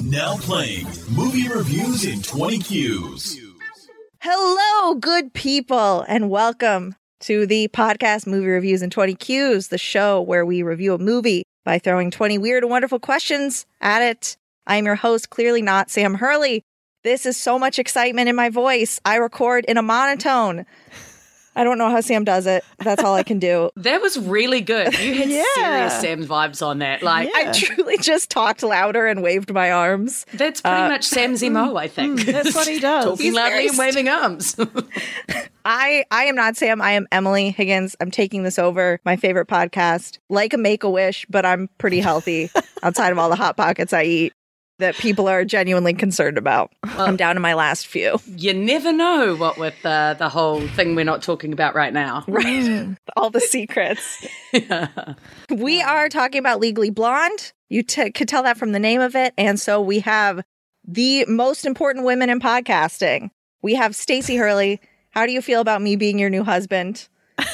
Now playing movie reviews in 20 Qs. Hello, good people, and welcome to the podcast Movie Reviews in 20 Qs, the show where we review a movie by throwing 20 weird and wonderful questions at it. I'm your host, clearly not Sam Hurley. This is so much excitement in my voice. I record in a monotone. I don't know how Sam does it. That's all I can do. That was really good. You had serious Sam vibes on that. I truly just talked louder and waved my arms. That's pretty much Sam's MO, I think. That's what he does. Talking loudly and waving arms. I am not Sam. I am Emily Higgins. I'm taking this over. My favorite podcast, like a Make-A-Wish, but I'm pretty healthy outside of all the Hot Pockets I eat that people are genuinely concerned about. Well, I'm down to my last few. You never know what with the whole thing we're not talking about right now. Right. All the secrets. We are talking about Legally Blonde. You could tell that from the name of it. And so we have the most important women in podcasting. We have Stacey Hurley. How do you feel about me being your new husband?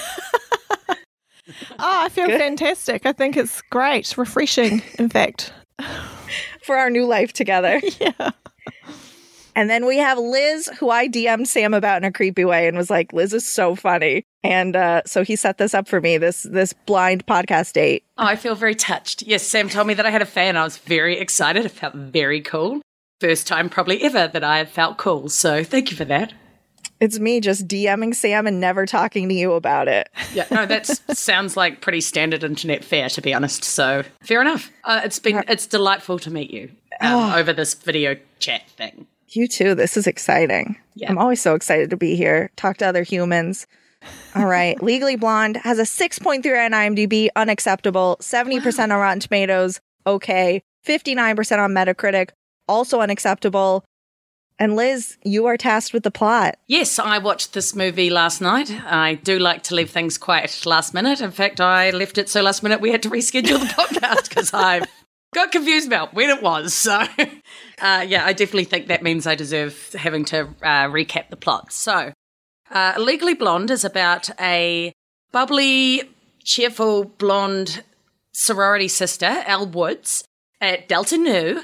I feel fantastic. I think it's great. Refreshing, in fact. For our new life together. Yeah. And then we have Liz, who I DM'd Sam about in a creepy way and was like, Liz is so funny. And so he set this up for me, this blind podcast date. Oh, I feel very touched. Yes, Sam told me that I had a fan. I was very excited. It felt very cool. First time probably ever that I have felt cool. So thank you for that. It's me just DMing Sam and never talking to you about it. Yeah, no, that sounds like pretty standard internet fare, to be honest. So fair enough. It's delightful to meet you over this video chat thing. You too. This is exciting. Yeah. I'm always so excited to be here. Talk to other humans. All right. Legally Blonde has a 6.3 on IMDb, unacceptable. 70% on Rotten Tomatoes, okay. 59% on Metacritic, also unacceptable. And Liz, you are tasked with the plot. Yes, I watched this movie last night. I do like to leave things quite last minute. In fact, I left it so last minute we had to reschedule the podcast because I got confused about when it was. So, I definitely think that means I deserve having to recap the plot. So, Legally Blonde is about a bubbly, cheerful, blonde sorority sister, Elle Woods, at Delta Nu,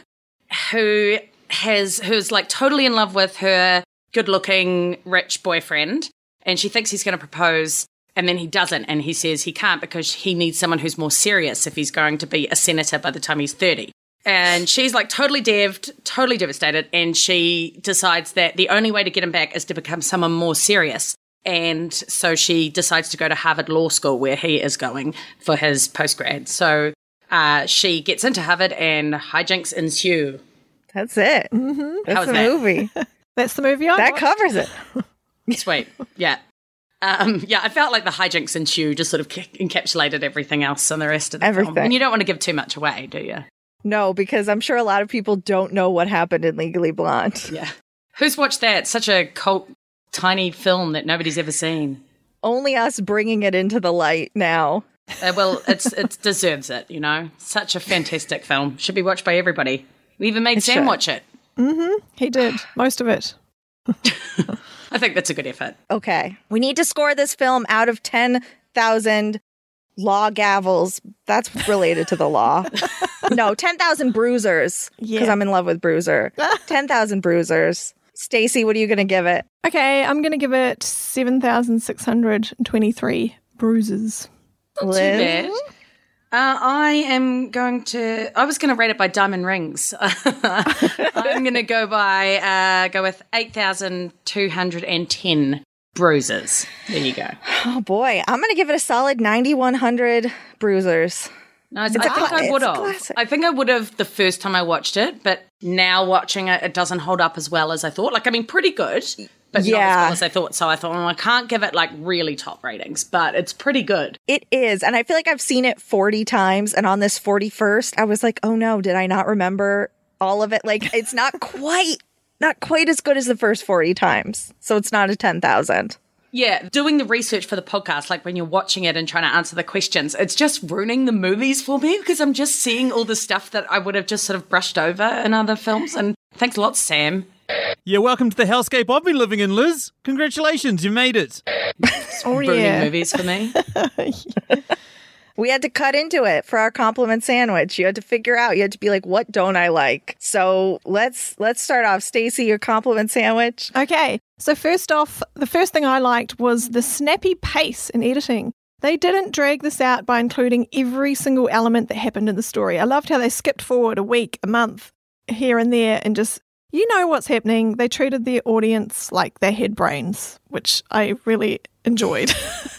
who's like totally in love with her good-looking, rich boyfriend, and she thinks he's going to propose, and then he doesn't, and he says he can't because he needs someone who's more serious if he's going to be a senator by the time he's 30. And she's like totally devastated, and she decides that the only way to get him back is to become someone more serious. And so she decides to go to Harvard Law School, where he is going for his postgrad. So she gets into Harvard, and hijinks ensue. That's it. Mm-hmm. That's the movie. That's the movie I That watched. covers it. Sweet. Yeah. I felt like the hijinks ensue just sort of encapsulated everything else and the rest of the film. And you don't want to give too much away, do you? No, because I'm sure a lot of people don't know what happened in Legally Blonde. Yeah. Who's watched that? Such a cult, tiny film that nobody's ever seen. Only us bringing it into the light now. Well, it deserves it, you know? Such a fantastic film. Should be watched by everybody. We even made Sam watch it. Mm-hmm. He did. Most of it. I think that's a good effort. Okay. We need to score this film out of 10,000 law gavels. That's related to the law. No, 10,000 bruisers. Because I'm in love with Bruiser. 10,000 bruisers. Stacey, what are you going to give it? Okay, I'm going to give it 7,623 bruises. Not too bad. I was going to rate it by diamond rings. I'm going to go with 8,210 bruises. There you go. Oh boy, I'm going to give it a solid 9,100 bruisers. No, I think I would have. I think I would have the first time I watched it, but now watching it, it doesn't hold up as well as I thought. Like, I mean, pretty good, but not as well as I thought. So I thought, I can't give it like really top ratings, but it's pretty good. It is. And I feel like I've seen it 40 times. And on this 41st, I was like, oh no, did I not remember all of it? Like, it's not quite as good as the first 40 times. So it's not a 10,000. Yeah, doing the research for the podcast, like when you're watching it and trying to answer the questions, it's just ruining the movies for me because I'm just seeing all the stuff that I would have just sort of brushed over in other films. And thanks a lot, Sam. Yeah, welcome to the hellscape I've been living in, Liz. Congratulations, you made it. Ruining movies for me. We had to cut into it for our compliment sandwich. You had to figure out, you had to be like, what don't I like? So let's start off. Stacey, your compliment sandwich. Okay, so first off, the first thing I liked was the snappy pace in editing. They didn't drag this out by including every single element that happened in the story. I loved how they skipped forward a week, a month, here and there, and just, you know what's happening. They treated their audience like they had brains, which I really enjoyed.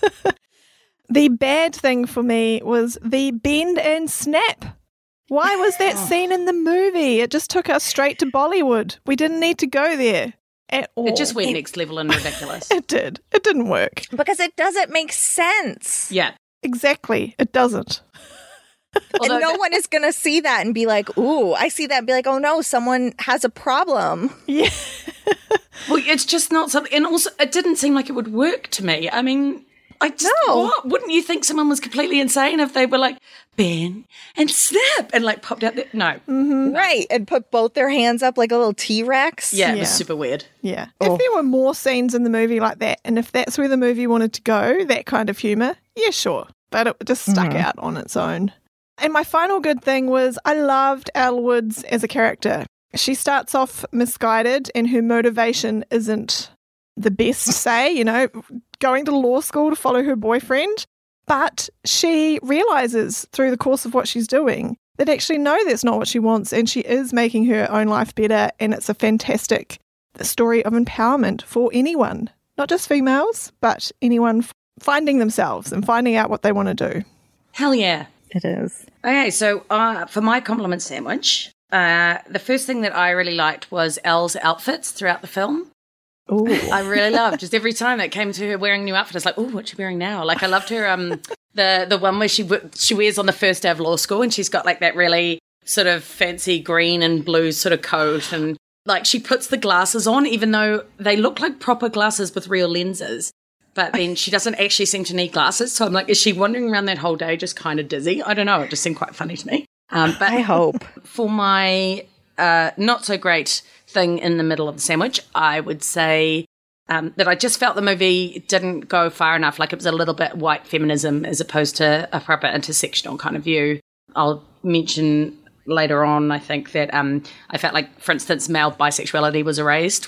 The bad thing for me was the bend and snap. Why was that scene in the movie? It just took us straight to Bollywood. We didn't need to go there at all. It just went next level and ridiculous. It did. It didn't work. Because it doesn't make sense. Yeah. Exactly. It doesn't. Although and no one is going to see that and be like, ooh, I see that and be like, oh no, someone has a problem. Yeah. Well, it's just not something. And also, it didn't seem like it would work to me. I mean, No. What? Wouldn't you think someone was completely insane if they were like, bend and snap and like popped out there? No. Right. And put both their hands up like a little T-Rex. Yeah, it was Yeah. super weird. Yeah. Oh. If there were more scenes in the movie like that, and if that's where the movie wanted to go, that kind of humour, yeah, sure. But it just stuck out on its own. And my final good thing was I loved Elle Woods as a character. She starts off misguided and her motivation isn't the best, say, you know, going to law school to follow her boyfriend. But she realises through the course of what she's doing that actually, no, that's not what she wants. And she is making her own life better. And it's a fantastic story of empowerment for anyone, not just females, but anyone finding themselves and finding out what they want to do. Hell yeah. It is. Okay, so for my compliment sandwich, the first thing that I really liked was Elle's outfits throughout the film. Ooh. I really loved just every time that came to her wearing a new outfit. I was like, oh, what's she wearing now? Like I loved her the one where she wears on the first day of law school and she's got like that really sort of fancy green and blue sort of coat and like she puts the glasses on even though they look like proper glasses with real lenses. But then she doesn't actually seem to need glasses. So I'm like, is she wandering around that whole day just kind of dizzy? I don't know. It just seemed quite funny to me. But I hope. for my not so great thing in the middle of the sandwich, I would say that I just felt the movie didn't go far enough. Like it was a little bit white feminism as opposed to a proper intersectional kind of view. I'll mention later on, I think that I felt like, for instance, male bisexuality was erased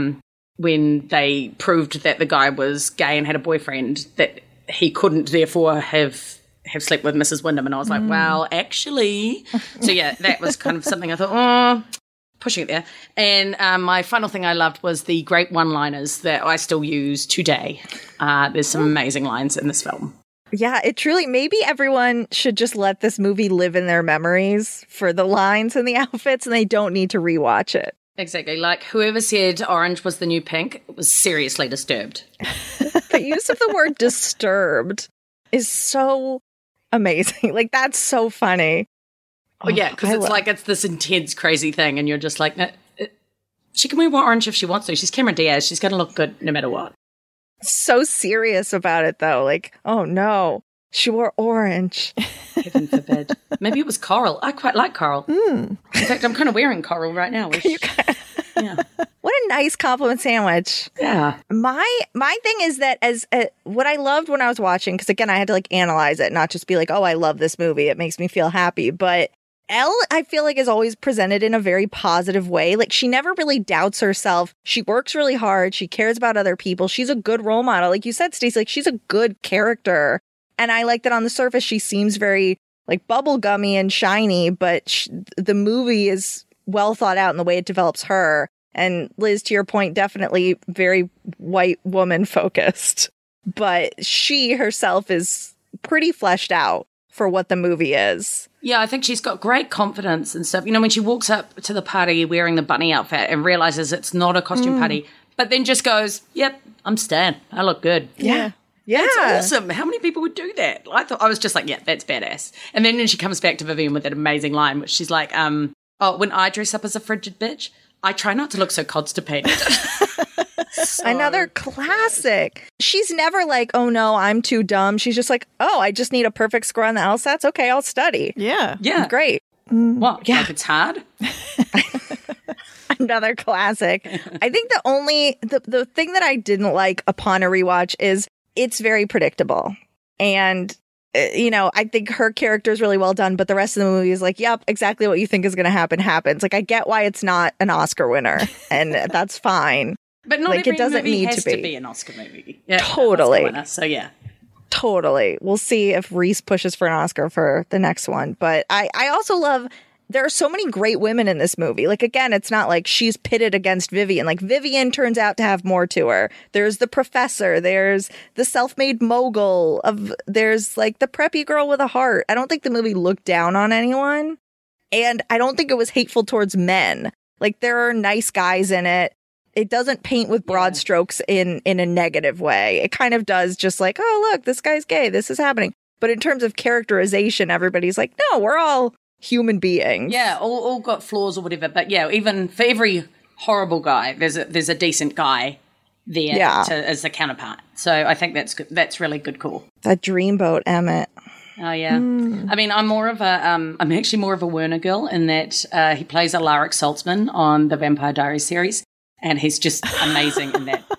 when they proved that the guy was gay and had a boyfriend, that he couldn't therefore have slept with Mrs. Wyndham. And I was like, well, actually. So, yeah, that was kind of something I thought, oh, pushing it there. And my final thing I loved was the great one-liners that I still use today. There's some amazing lines in this film. Yeah, it truly, maybe everyone should just let this movie live in their memories for the lines and the outfits, and they don't need to rewatch it. Exactly. Like whoever said orange was the new pink was seriously disturbed. The use of the word disturbed is so amazing. Like, that's so funny. Oh, yeah, because it's like it's this intense, crazy thing, and you're just like, no, she can wear orange if she wants to. She's Cameron Diaz. She's going to look good no matter what. So serious about it, though. Like, oh no, she wore orange. Heaven forbid. Maybe it was coral. I quite like coral. In fact, I'm kind of wearing coral right now. Which, yeah. What a nice compliment sandwich. Yeah. My thing is that as what I loved when I was watching, because again, I had to like analyze it, not just be like, oh, I love this movie. It makes me feel happy. But Elle, I feel like, is always presented in a very positive way. Like, she never really doubts herself. She works really hard. She cares about other people. She's a good role model. Like you said, Stacey, like she's a good character. And I like that on the surface, she seems very like bubblegummy and shiny, but the movie is well thought out in the way it develops her. And Liz, to your point, definitely very white woman focused. But she herself is pretty fleshed out for what the movie is. Yeah, I think she's got great confidence and stuff. You know, when she walks up to the party wearing the bunny outfit and realizes it's not a costume party, but then just goes, yep, I'm Stan. I look good. Yeah. That's awesome. How many people would do that? I was just like, yeah, that's badass. And then she comes back to Vivian with that amazing line, which she's like, oh, when I dress up as a frigid bitch, I try not to look so constipated. Another classic. She's never like, oh no, I'm too dumb. She's just like, oh, I just need a perfect score on the LSATs. Okay, I'll study. Yeah. Yeah. Great. What? Yeah. Like it's hard? Another classic. I think the thing that I didn't like upon a rewatch is it's very predictable. And I think her character is really well done, but the rest of the movie is like, yep, exactly what you think is going to happen happens. Like, I get why it's not an Oscar winner, and that's fine. But not like, every it doesn't movie need has to be an Oscar movie. Yeah, totally. Oscar winner, so yeah. Totally. We'll see if Reese pushes for an Oscar for the next one. But I also love, there are so many great women in this movie. Like, again, it's not like she's pitted against Vivian. Like, Vivian turns out to have more to her. There's the professor. There's the self-made mogul. There's, like, the preppy girl with a heart. I don't think the movie looked down on anyone. And I don't think it was hateful towards men. Like, there are nice guys in it. It doesn't paint with broad strokes in a negative way. It kind of does just like, oh, look, this guy's gay. This is happening. But in terms of characterization, everybody's like, no, we're all human beings. Yeah, all got flaws or whatever. But yeah, even for every horrible guy, there's a decent guy there as the counterpart. So I think that's good. That's really good call. That dreamboat Emmett. Oh yeah. I mean, I'm actually more of a Werner girl in that he plays Alaric Saltzman on the Vampire Diaries series. And he's just amazing in that.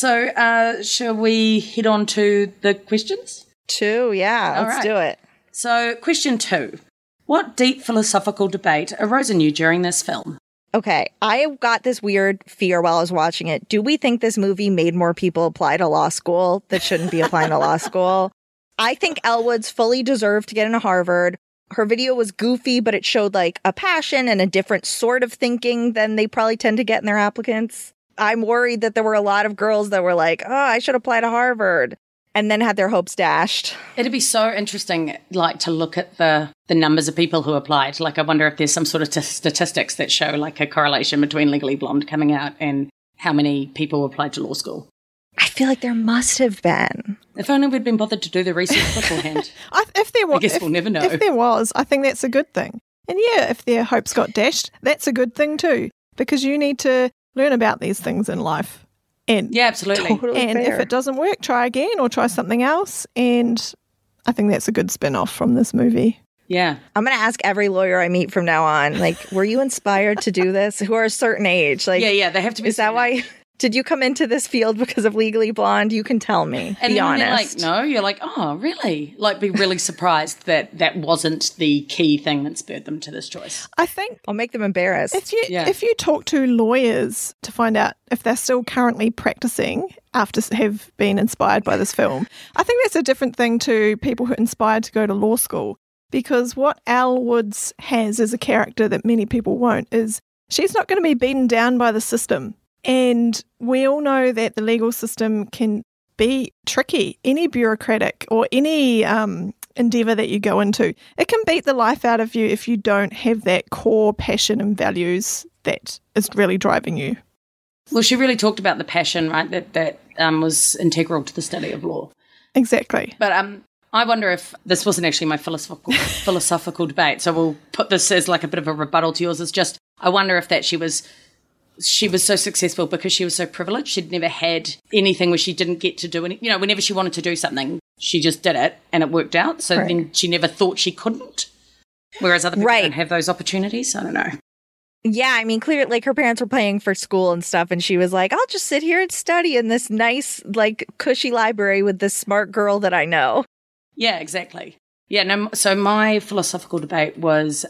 So, shall we head on to the questions? 2, yeah. Let's do it. So, question 2. What deep philosophical debate arose in you during this film? Okay, I got this weird fear while I was watching it. Do we think this movie made more people apply to law school that shouldn't be applying to law school? I think Elle Woods fully deserved to get into Harvard. Her video was goofy, but it showed like a passion and a different sort of thinking than they probably tend to get in their applicants. I'm worried that there were a lot of girls that were like, oh, I should apply to Harvard, and then had their hopes dashed. It'd be so interesting, like, to look at the numbers of people who applied. Like, I wonder if there's some sort of statistics that show like a correlation between Legally Blonde coming out and how many people applied to law school. I feel like there must have been. If only we'd been bothered to do the research beforehand. If there was, I guess we'll never know. If there was, I think that's a good thing. And yeah, if their hopes got dashed, that's a good thing too, because you need to learn about these things in life. And yeah, absolutely. Totally and fair. if it doesn't work, try again or try something else. And I think that's a good spin-off from this movie. Yeah. I'm going to ask every lawyer I meet from now on, like, were you inspired to do this? Who are a certain age? Like, yeah, they have to be. Is that why? Did you come into this field because of Legally Blonde? You can tell me. And be then honest. They're like, no, you're like, oh, really? Like, be really surprised that wasn't the key thing that spurred them to this choice. I think I'll make them embarrassed. if you talk to lawyers to find out if they're still currently practicing after have been inspired by this film, I think that's a different thing to people who are inspired to go to law school. Because what Elle Woods has as a character that many people won't is she's not going to be beaten down by the system. And we all know that the legal system can be tricky. Any bureaucratic or any endeavour that you go into, it can beat the life out of you if you don't have that core passion and values that is really driving you. Well, she really talked about the passion, right, that was integral to the study of law. Exactly. But I wonder if this wasn't actually my philosophical debate, so we'll put this as like a bit of a rebuttal to yours. It's just, I wonder if that she was so successful because she was so privileged. She'd never had anything where she didn't get to do anything. Whenever she wanted to do something, she just did it and it worked out. So then she never thought she couldn't. Whereas other people don't have those opportunities. I don't know. Yeah, I mean, clearly, like, her parents were paying for school and stuff, and she was like, I'll just sit here and study in this nice, like, cushy library with this smart girl that I know. Yeah, exactly. Yeah, no, so my philosophical debate was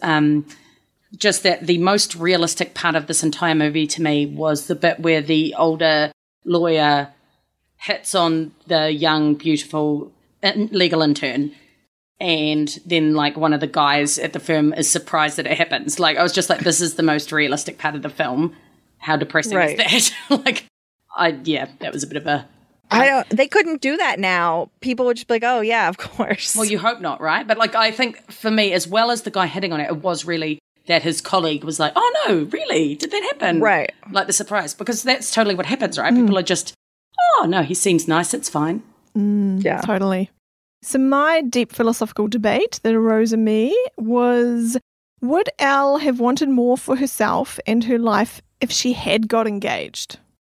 just that the most realistic part of this entire movie to me was the bit where the older lawyer hits on the young, beautiful legal intern. And then, like, one of the guys at the firm is surprised that it happens. Like, I was just like, this is the most realistic part of the film. How depressing is that? That was a bit of a... They couldn't do that now. People would just be like, oh, yeah, of course. Well, you hope not, right? But, like, I think for me, as well as the guy hitting on it, it was really that his colleague was like, oh, no, really? Did that happen? Right. Like the surprise. Because that's totally what happens, right? People are just, oh, no, he seems nice. It's fine. Yeah. Totally. So my deep philosophical debate that arose in me was, would Elle have wanted more for herself and her life if she had got engaged?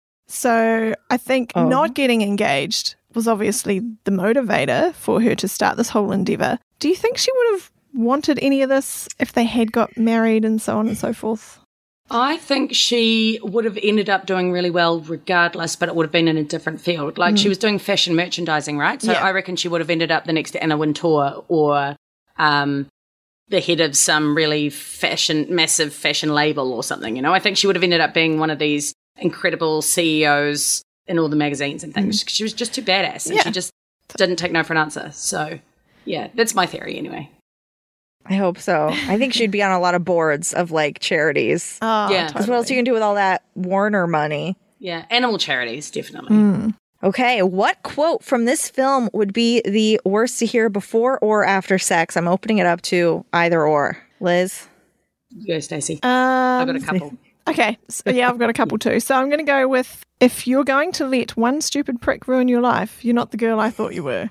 So I think not getting engaged was obviously the motivator for her to start this whole endeavour. Do you think she would have wanted any of this if they had got married and so on and so forth? I think she would have ended up doing really well regardless, but it would have been in a different field. Like she was doing fashion merchandising, right? So I reckon she would have ended up the next Anna Wintour or the head of some really massive fashion label or something, you know? I think she would have ended up being one of these incredible CEOs in all the magazines and things. She was just too badass and she just didn't take no for an answer. So, yeah, that's my theory anyway. I hope so. I think she'd be on a lot of boards of like charities. Oh, Yeah. Because what else you can do with all that Warner money? Yeah, animal charities, definitely. Okay, what quote from this film would be the worst to hear before or after sex? I'm opening it up to either or. Liz? Go, Stacey. I've got a couple. Okay, so yeah, I've got a couple too. So I'm going to go with, if you're going to let one stupid prick ruin your life, you're not the girl I thought you were.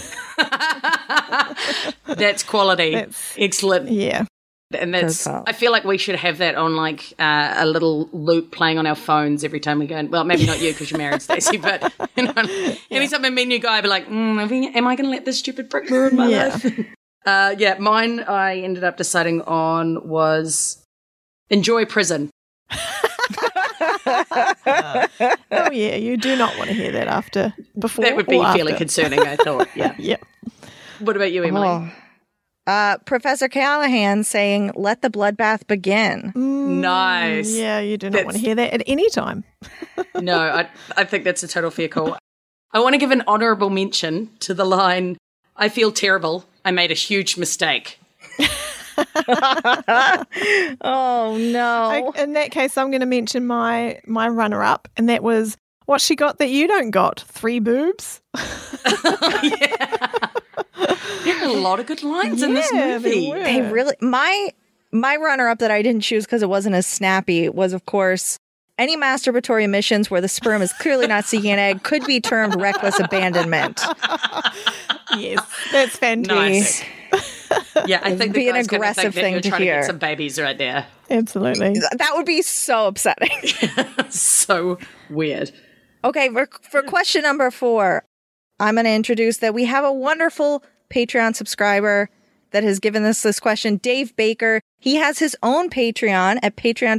That's quality. Excellent. Yeah. And that's, I feel like we should have that on like a little loop playing on our phones every time we go in. Well, maybe not you because you're married, Stacey, but you know, anytime I meet a new guy, I'd be like, am I going to let this stupid prick ruin my life? Mine I ended up deciding on was enjoy prison. Oh yeah, you do not want to hear that before. That would be fairly after. concerning, I thought. Yeah. Yeah. What about you, Emily? Professor Callahan saying, "Let the bloodbath begin." Nice. Yeah, you do not want to hear that at any time. No, I think that's a total fair call. I want to give an honourable mention to the line, "I feel terrible. I made a huge mistake." Oh no! In that case, I'm going to mention my runner-up, and that was, what she got that you don't got? 3 boobs. There are a lot of good lines in this movie. They really. My runner-up that I didn't choose because it wasn't as snappy was, of course, any masturbatory emissions where the sperm is clearly not seeking an egg could be termed reckless abandonment. Yes, that's fantastic. Yeah, I think be the an guy's gonna aggressive think that thing you're to trying hear. to get some babies right there. Absolutely. That would be so upsetting. So weird. Okay, for question number 4, I'm going to introduce that we have a wonderful Patreon subscriber that has given us this question, Dave Baker. He has his own Patreon at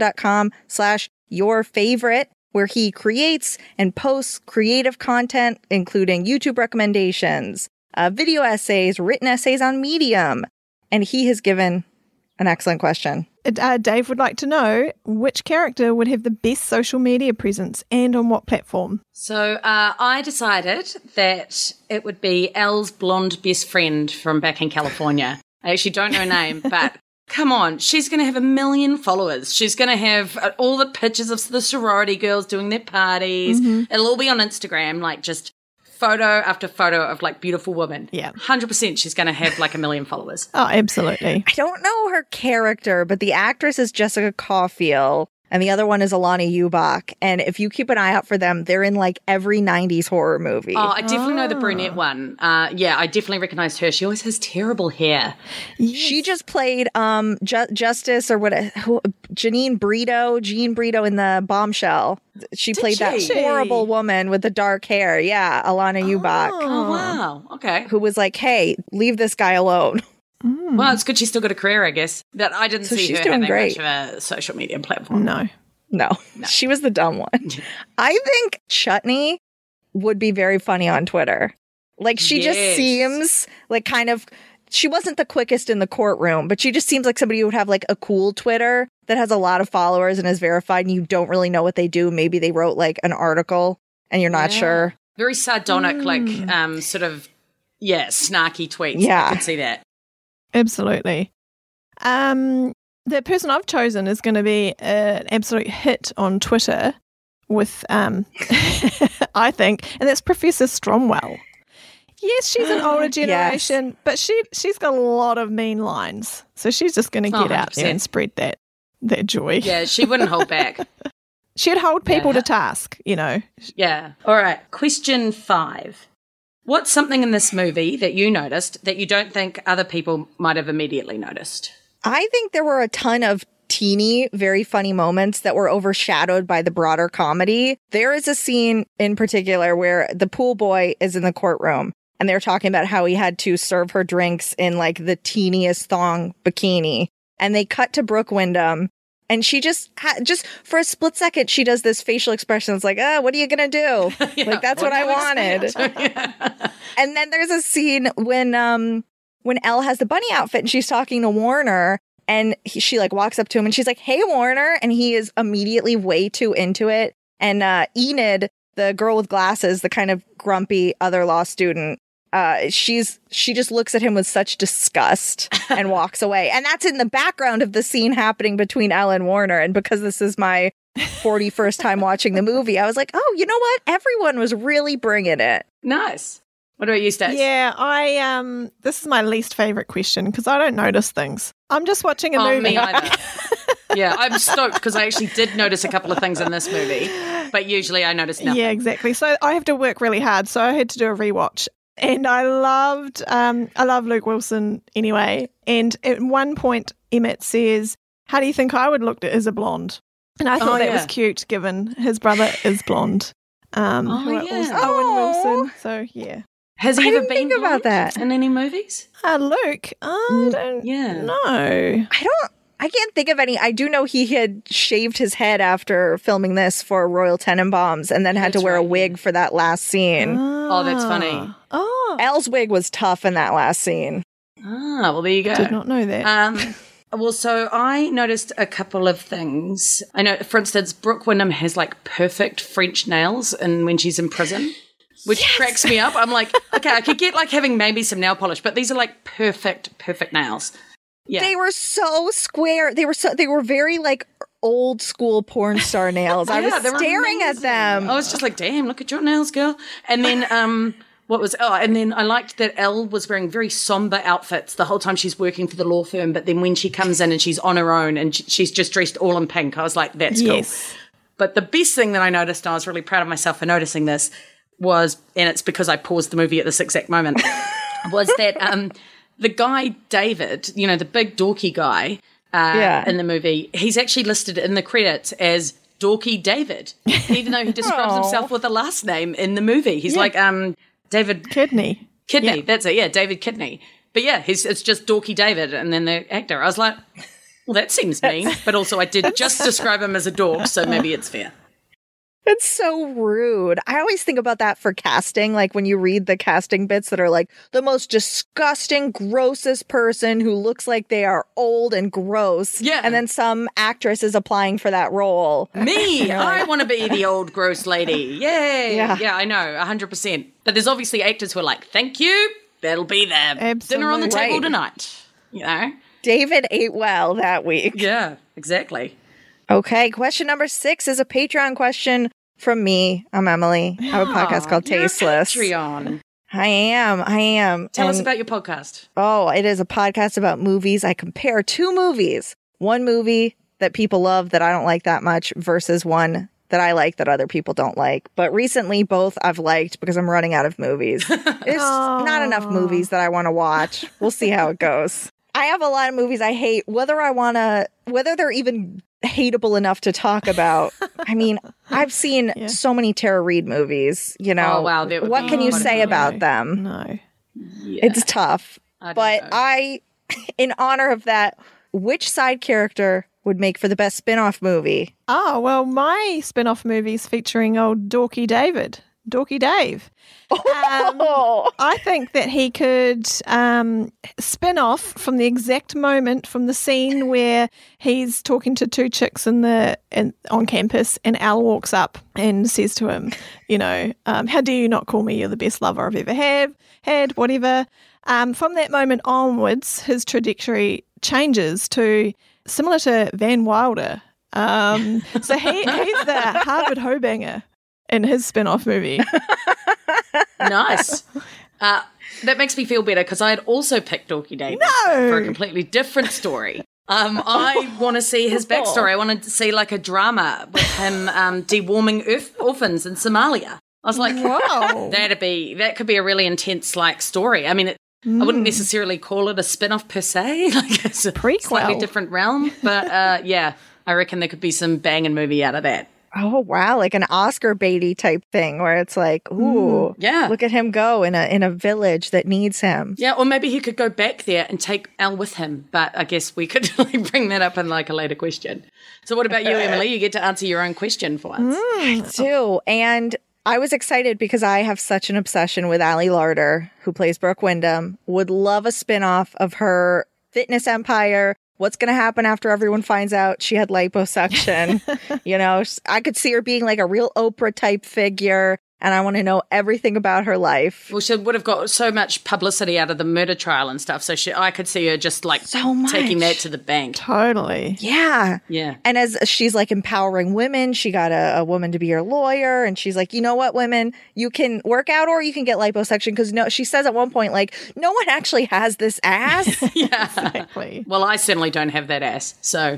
patreon.com/yourfavorite, where he creates and posts creative content, including YouTube recommendations, video essays, written essays on Medium. And he has given an excellent question. Dave would like to know, which character would have the best social media presence and on what platform? So I decided that it would be Elle's blonde best friend from back in California. I actually don't know her name, but come on, she's going to have 1 million followers. She's going to have all the pictures of the sorority girls doing their parties. It'll all be on Instagram, like just photo after photo of like beautiful women. Yeah. 100% she's going to have like 1 million followers. Oh, absolutely. I don't know her character, but the actress is Jessica Caulfield, and the other one is Alana Ubach. And if you keep an eye out for them, they're in like every 90s horror movie. Oh, I definitely know the brunette one. Yeah, I definitely recognized her. She always has terrible hair. She just played Justice or Jean Brito in the Bombshell. She played that horrible woman with the dark hair. Yeah, Alana Ubach. Oh, wow. Okay. Who was like, hey, leave this guy alone. Well, it's good she's still got a career, I guess. That I didn't see she's her doing having great. much of a social media platform. No. She was the dumb one. I think Chutney would be very funny on Twitter. Like, she just seems like kind of, she wasn't the quickest in the courtroom, but she just seems like somebody who would have like a cool Twitter that has a lot of followers and is verified and you don't really know what they do. Maybe they wrote like an article and you're not sure. Very sardonic, like sort of, snarky tweets. Yeah. I can see that. Absolutely. The person I've chosen is going to be an absolute hit on Twitter with, I think, and that's Professor Stromwell. Yes, she's an older generation, but she's got a lot of mean lines. So she's just going to get out there and spread that joy. Yeah, she wouldn't hold back. She'd hold people to task, you know. Yeah. All right. Question 5. What's something in this movie that you noticed that you don't think other people might have immediately noticed? I think there were a ton of teeny, very funny moments that were overshadowed by the broader comedy. There is a scene in particular where the pool boy is in the courtroom and they're talking about how he had to serve her drinks in like the teeniest thong bikini. And they cut to Brooke Wyndham And she just for a split second, she does this facial expression. It's like, what are you going to do? Like, that's what I wanted. And then there's a scene when Elle has the bunny outfit and she's talking to Warner, and she like walks up to him and she's like, "Hey, Warner." And he is immediately way too into it. And Enid, the girl with glasses, the kind of grumpy other law student, she just looks at him with such disgust and walks away. And that's in the background of the scene happening between Elle and Warner. And because this is my 41st time watching the movie, I was like, oh, you know what? Everyone was really bringing it. Nice. What about you, Stace? Yeah, this is my least favorite question because I don't notice things. I'm just watching a movie. Me either. Yeah, I'm stoked because I actually did notice a couple of things in this movie, but usually I notice nothing. Yeah, exactly. So I have to work really hard. So I had to do a rewatch. And I love Luke Wilson anyway. And at one point, Emmett says, "How do you think I would look as a blonde?" And I thought that was cute, given his brother is blonde. Owen Wilson. So yeah. Has he ever been think about that in any movies? Luke, I don't know. I can't think of any. I do know he had shaved his head after filming this for Royal Tenenbaums and then had to wear a wig for that last scene. Oh, that's funny. Oh. Elle's wig was tough in that last scene. Ah, well, there you go. Did not know that. Well, so I noticed a couple of things. I know, for instance, Brooke Wyndham has like perfect French nails and when she's in prison, which cracks me up. I'm like, okay, I could get like having maybe some nail polish, but these are like perfect nails. Yeah. They were so square. They were very like old school porn star nails. I was staring at them. I was just like, damn, look at your nails, girl. And then and then I liked that Elle was wearing very somber outfits the whole time she's working for the law firm, but then when she comes in and she's on her own and she's just dressed all in pink, I was like, that's cool. But the best thing that I noticed, and I was really proud of myself for noticing this, was, and it's because I paused the movie at this exact moment, was that the guy, David, you know, the big dorky guy in the movie, he's actually listed in the credits as Dorky David, even though he describes himself with a last name in the movie. He's like David Kidney. Kidney, that's it, yeah, David Kidney. But yeah, it's just Dorky David and then the actor. I was like, well, that seems mean. But also I did just describe him as a dork, so maybe it's fair. It's so rude. I always think about that for casting, like when you read the casting bits that are like the most disgusting, grossest person who looks like they are old and gross. Yeah. And then some actress is applying for that role. Me! I want to be the old gross lady. Yay! Yeah, I know, 100%. But there's obviously actors who are like, thank you, that'll be there. Absolutely. Dinner on the table tonight. You know? David ate well that week. Yeah, exactly. Okay, question number 6 is a Patreon question from me. I'm Emily. I have a podcast called Tasteless. Patreon. I am. Tell us about your podcast. Oh, it is a podcast about movies. I compare 2 movies. One movie that people love that I don't like that much versus one that I like that other people don't like. But recently, both I've liked because I'm running out of movies. There's not enough movies that I want to watch. We'll see how it goes. I have a lot of movies I hate, whether they're even hateable enough to talk about. I mean, I've seen so many Tara Reid movies, you know. Oh, wow. What can you say about them? No. Yeah. It's tough. I, in honor of that, which side character would make for the best spin-off movie? Oh, well, my spin-off movie's featuring old Dorky Dave. I think that he could spin off from the exact moment from the scene where he's talking to 2 chicks on campus and Al walks up and says to him, you know, how dare you not call me? You're the best lover I've ever had, whatever. From that moment onwards, his trajectory changes to similar to Van Wilder. So he's the Harvard Hobanger in his spin-off movie. Nice. That makes me feel better because I had also picked Dorky David for a completely different story. I want to see his backstory. I wanted to see like a drama with him deworming orphans in Somalia. I was like, wow, that could be a really intense like story. I mean, I wouldn't necessarily call it a spin-off per se. Like it's a prequel, slightly different realm. But yeah, I reckon there could be some banging movie out of that. Oh wow, like an Oscar baity type thing where it's like, ooh, yeah. look at him go in a village that needs him. Yeah, or maybe he could go back there and take Elle with him. But I guess we could bring that up in like a later question. So what about you, Emily? You get to answer your own question for once. I do. And I was excited because I have such an obsession with Ali Larter, who plays Brooke Wyndham. Would love a spinoff of her fitness empire. What's going to happen after everyone finds out she had liposuction? I could see her being like a real Oprah type figure. And I want to know everything about her life. Well, she would have got so much publicity out of the murder trial and stuff. So I could see her just like taking that to the bank. Totally. Yeah. Yeah. And as she's like empowering women, she got a woman to be her lawyer. And she's like, you know what, women, you can work out or you can get liposuction. Because she says at one point, like, no one actually has this ass. Yeah. Exactly. Well, I certainly don't have that ass. So,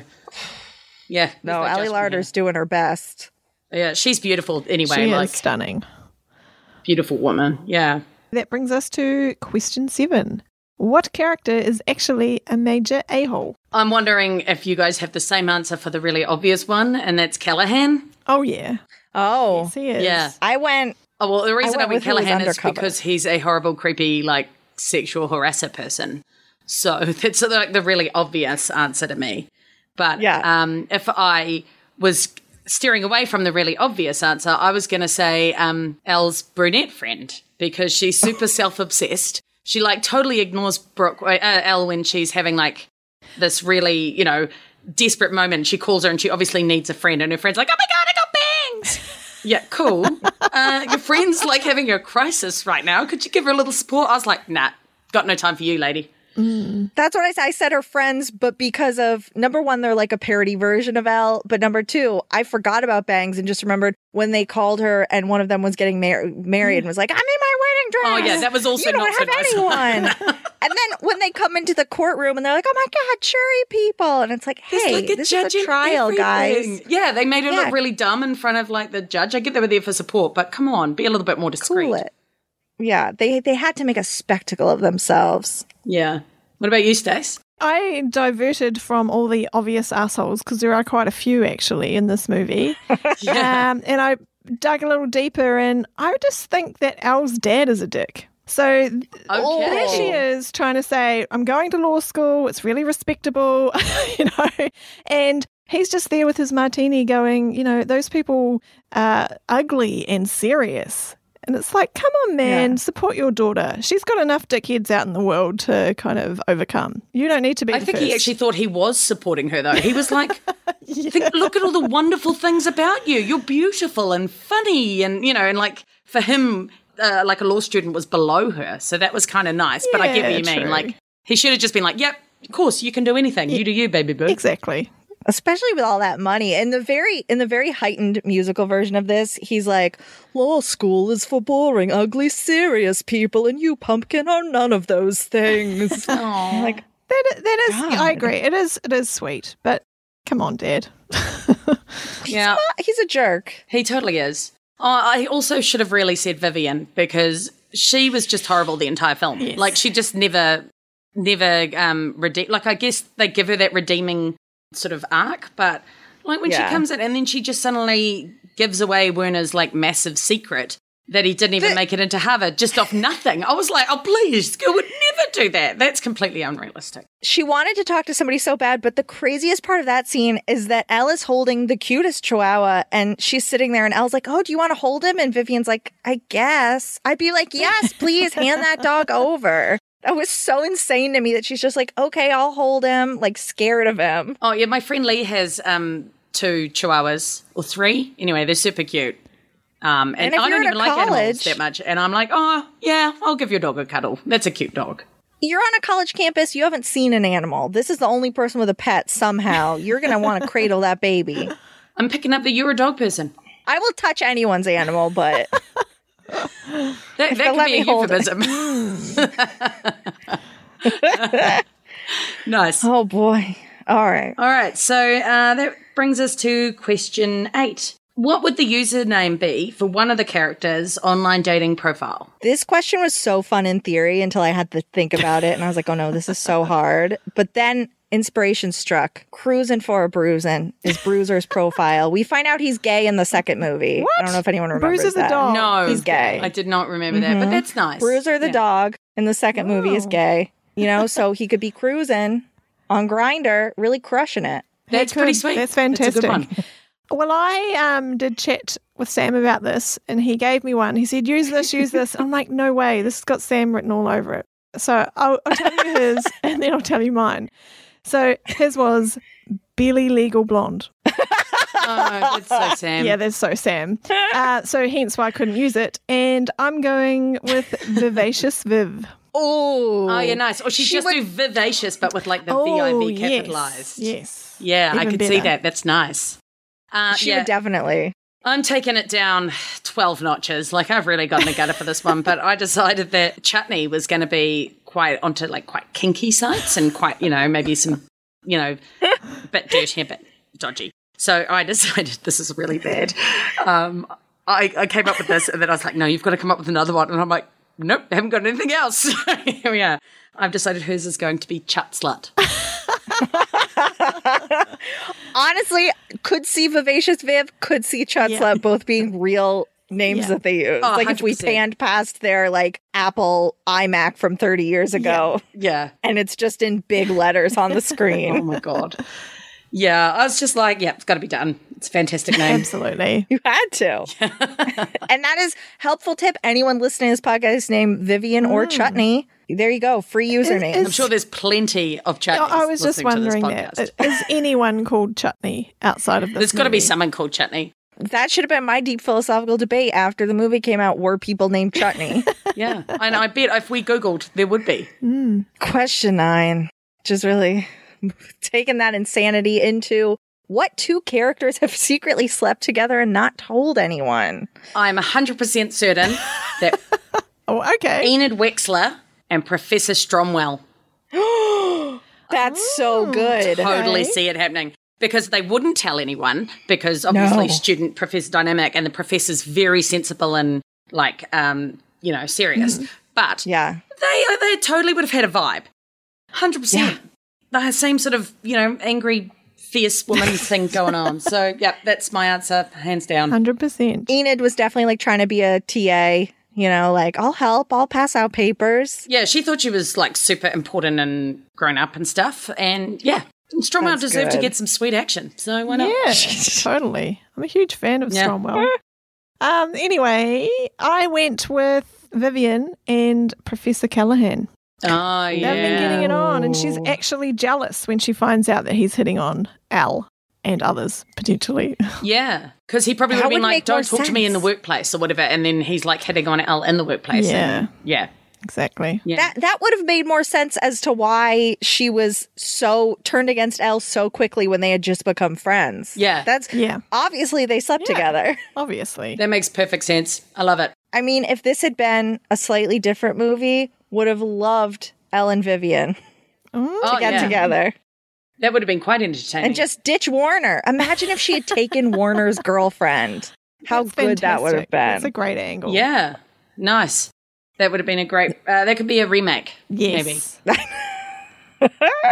yeah. No, Ali Larter's doing her best. Yeah, she's beautiful anyway. She like is stunning. Beautiful woman. Yeah. That brings us to question 7. What character is actually a major a-hole? I'm wondering if you guys have the same answer for the really obvious one, and that's Callahan. Oh, yeah. Oh. Yes, he is. Yeah. I went... Oh, well, the reason I went with who was Callahan is undercover. because he's a horrible, creepy, like, sexual harasser person. So that's like the really obvious answer to me. But if I was steering away from the really obvious answer, I was going to say Elle's brunette friend, because she's super self-obsessed. She like totally ignores Elle when she's having like this really, desperate moment. She calls her and she obviously needs a friend, and her friend's like, oh my God, I got bangs. Yeah, cool. Your friend's like having a crisis right now. Could you give her a little support? I was like, nah, got no time for you, lady. That's what I said. I said her friends, but because of, number one, they're like a parody version of Elle. But number two, I forgot about bangs and just remembered when they called her and one of them was getting married and was like, I'm in my wedding dress. Oh, yeah, that was also you not so don't have anyone. And then when they come into the courtroom and they're like, oh my God, jury people. And it's like, hey, like this judge is a trial, everything. guys. Yeah, they made her look really dumb in front of like the judge. I get they were there for support, but come on, be a little bit more discreet. Cool it. Yeah, they had to make a spectacle of themselves. Yeah. What about you, Stace? I diverted from all the obvious assholes because there are quite a few actually in this movie. And I dug a little deeper and I just think that Elle's dad is a dick. So there she is trying to say, I'm going to law school, it's really respectable, and he's just there with his martini going, those people are ugly and serious. And it's like, come on, man, support your daughter. She's got enough dickheads out in the world to kind of overcome. You don't need to be I think he actually thought he was supporting her, though. He was like, look at all the wonderful things about you. You're beautiful and funny. And, and like for him, like a law student was below her. So that was kind of nice. But I get what you mean. Like he should have just been like, yep, of course, you can do anything. You do you, baby boo. Exactly. Especially with all that money. In the very heightened musical version of this, he's like, law school is for boring, ugly, serious people, and you, pumpkin, are none of those things. Like that is God. I agree. It is sweet, but come on, Dad. He's a jerk. He totally is. Oh, I also should have really said Vivian, because she was just horrible the entire film. Yes. Like she just never redeemed. Like I guess they give her that redeeming sort of arc, but like when she comes in and then she just suddenly gives away Werner's like massive secret that he didn't even make it into Harvard just off nothing. I was like, oh please, school would never do that. That's completely unrealistic. She wanted to talk to somebody so bad, but the craziest part of that scene is that Elle is holding the cutest chihuahua and she's sitting there and Elle's like, oh, do you want to hold him? And Vivian's like, I guess. I'd be like, yes, please hand that dog over. That was so insane to me that she's just like, okay, I'll hold him, like scared of him. Oh, yeah, my friend Lee has 2 chihuahuas, or 3. Anyway, they're super cute. And I don't even like animals that much. And I'm like, oh, yeah, I'll give your dog a cuddle. That's a cute dog. You're on a college campus. You haven't seen an animal. This is the only person with a pet somehow. You're going to want to cradle that baby. I'm picking up that you're a dog person. I will touch anyone's animal, but... That could be a euphemism. Nice. Oh, boy. All right. So that brings us to question 8. What would the username be for one of the characters' online dating profile? This question was so fun in theory until I had to think about it. And I was like, oh, no, this is so hard. But then inspiration struck. Cruising for a bruising is Bruiser's profile. We find out he's gay in the second movie. What? I don't know if anyone remembers Bruiser the that. dog. No, He's gay. I did not remember that, but that's nice. Bruiser the Yeah. dog in the second movie is gay. You know, so he could be cruising on Grindr, really crushing it. That's He pretty could. sweet. That's That's a fantastic. good one. Well, I did chat with Sam about this, and he gave me one. He said, use this. I'm like, no way. This has got Sam written all over it. So I'll tell you his, and then I'll tell you mine. So his was barely legal blonde. Oh, that's so Sam. Yeah, that's so Sam. So hence why I couldn't use it. And I'm going with Vivacious Viv. Oh, yeah, nice. Or she just would- do vivacious, but with like the Oh, VIV capitalized. Yes. Yeah, I Even could see better. that. That's nice. She yeah, would definitely. I'm taking it down 12 notches. Like, I've really gotten the gutter for this one, but I decided that Chutney was going to be quite onto like quite kinky sites and quite, maybe some, bit dirty, a bit dodgy. So I decided this is really bad. I came up with this, and then I was like, no, you've got to come up with another one. And I'm like, nope, haven't got anything else. So here we are. I've decided hers is going to be Chut Slut. Honestly, could see Vivacious Viv, could see Chutzla both being real names that they use. Oh, like if we 100%. panned past their like Apple iMac from 30 years ago Yeah. and it's just in big letters on the Oh screen. my God. Yeah, I was just like, yeah, it's got to be done. It's a fantastic name. Absolutely. You had to. And that is helpful tip. Anyone listening to this podcast named Vivian or Chutney, there you go. Free username. I'm sure there's plenty of chutneys. I was just listening to this wondering that. podcast. Is anyone called Chutney outside of this There's got to be movie? someone called Chutney. That should have been my deep philosophical debate after the movie came out. Were people named Chutney? Yeah, and I bet if we Googled, there would be. Question 9, just really taking that insanity into what two characters have secretly slept together and not told anyone? I'm 100% certain that Oh, okay. Enid Wexler and Professor Stromwell That's so good. totally see it happening. Because they wouldn't tell anyone, because obviously No. student-professor dynamic, and the professor's very sensible and, like, serious. But Yeah. they totally would have had a vibe. 100%. Yeah. The same sort of, angry, fierce woman thing going on. So, yeah, that's my answer, hands down. 100%. Enid was definitely like trying to be a TA, like, I'll help, I'll pass out papers. Yeah, she thought she was, like, super important and grown up and stuff. And, yeah, Stromwell That's deserved to good. get some sweet action. So, why not? Yeah, totally. I'm a huge fan of Yeah. Stromwell. Anyway, I went with Vivian and Professor Callahan. Oh, They've yeah. been getting it on, and she's actually jealous when she finds out that he's hitting on Al and others, potentially. Yeah, because he probably would That have been would like, make more don't talk to me in the sense. workplace or whatever. And then he's like hitting on Elle in the workplace. Yeah. And, yeah. Exactly. Yeah. That would have made more sense as to why she was so turned against Elle so quickly when they had just become friends. Yeah. That's Yeah. obviously they slept Yeah. together. Obviously. That makes perfect sense. I love it. I mean, if this had been a slightly different movie, would have loved Elle and Vivian Oh, get yeah. together That would have been quite entertaining. and just ditch Warner. Imagine if she had taken Warner's girlfriend. How That's good that would have fantastic. That's a been. great angle. Yeah. Nice. That would have been a great, that could be a remake. Yes. Maybe.